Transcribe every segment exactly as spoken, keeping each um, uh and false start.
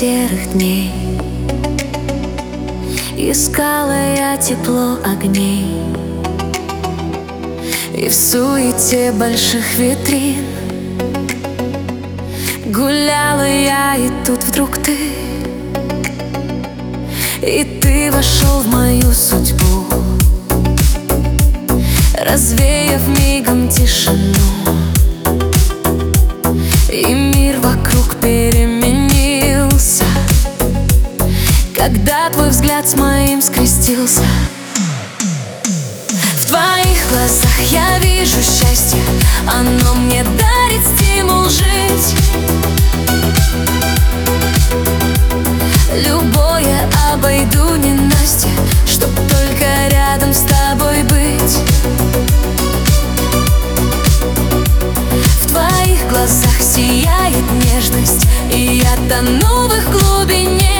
серых дней. Искала я тепло огней, и в суете больших витрин гуляла я, и тут вдруг ты. И ты вошел в мою судьбу, развеяв мигом тишину, и мир вокруг переменился, когда твой взгляд с моим скрестился. В твоих глазах я вижу счастье, оно мне дарит стимул жить. Любое обойду ненастье, чтоб только рядом с тобой быть. В твоих глазах сияет нежность, и я тону в их глубине.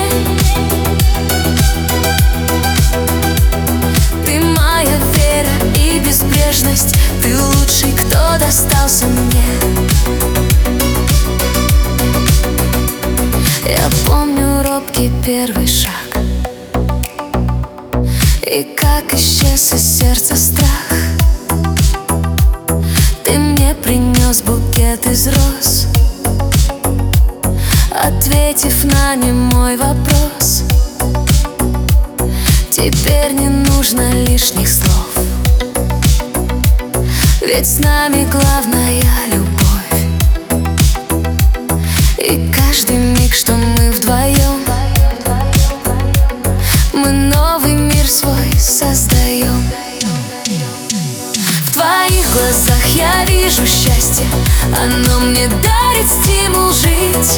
Ты моя вера и безбрежность, ты лучший, кто достался мне. Я помню робкий первый шаг, и как исчез из сердца страх. Ты мне принес букет из роз, ответив на немой вопрос. Теперь не нужно лишних слов, ведь с нами главная любовь. И каждый миг, что мы вдвоем, мы новый мир свой создаем. В твоих глазах я вижу счастье, оно мне дарит стимул жить.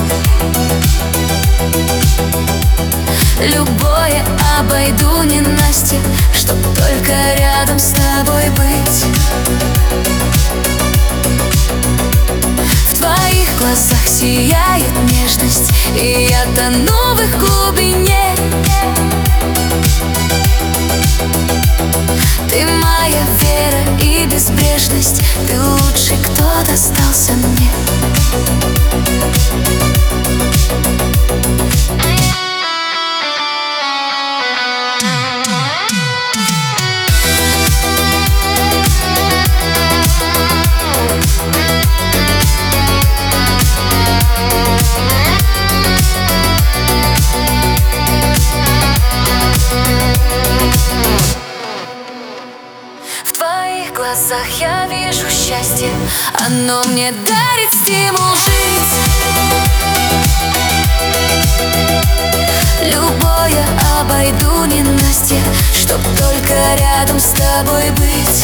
Любое обойду ненастье, чтоб только рядом с тобой быть. В твоих глазах сияет нежность, и я тону в их глубине. Ты моя вера и безбрежность, ты лучший, кто достался мне. В твоих глазах я вижу счастье, оно мне дарит стимул жить. Любое обойду ненастье, чтоб только рядом с тобой быть.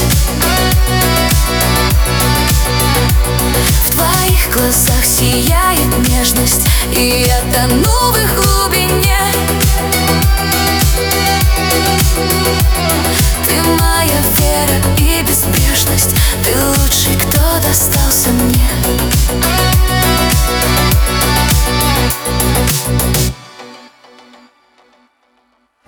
В твоих глазах сияет нежность, и я тону в их глубине.